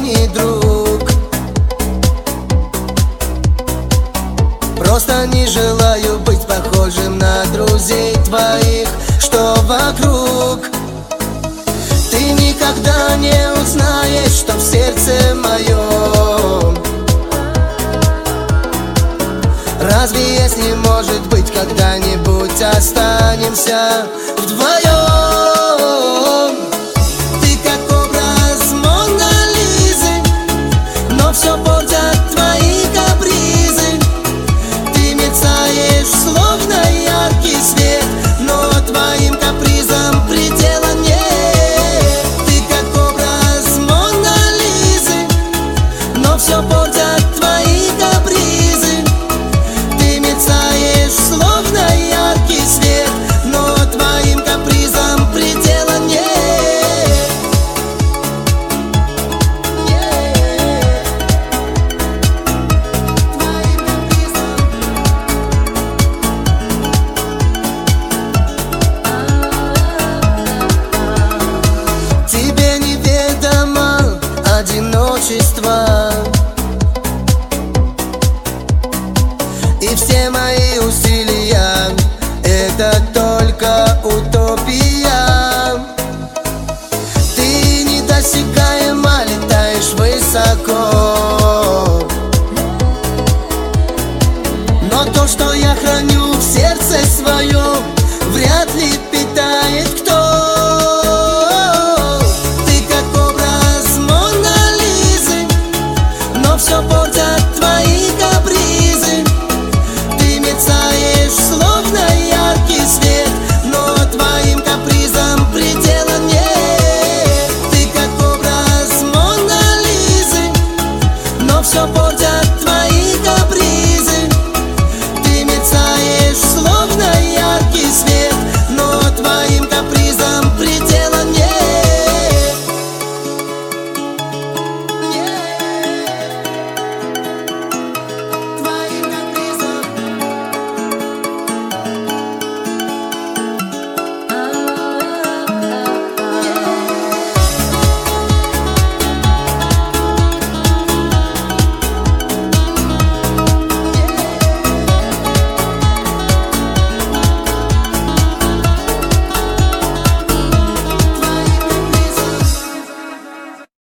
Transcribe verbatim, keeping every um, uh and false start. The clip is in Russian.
не друг. Просто не желаю быть похожим на друзей твоих, что вокруг. Ты никогда не узнаешь, что в сердце моем. Разве если, может быть, когда-нибудь останемся вдвоем? Ты как образ Мона Лизы, но все портят твои капризы. Ты мерцаешь, словно яркий свет, но твоим капризам предела нет. Ты как образ Мона Лизы, но все портят твои капризы. Ты мерцаешь, словно яркий свет, но твоим капризам предела нет. Твоим капризам. Тебе неведомо одиночество, и все мои усилия — это только утопия. Ты недосягаемо летаешь высоко,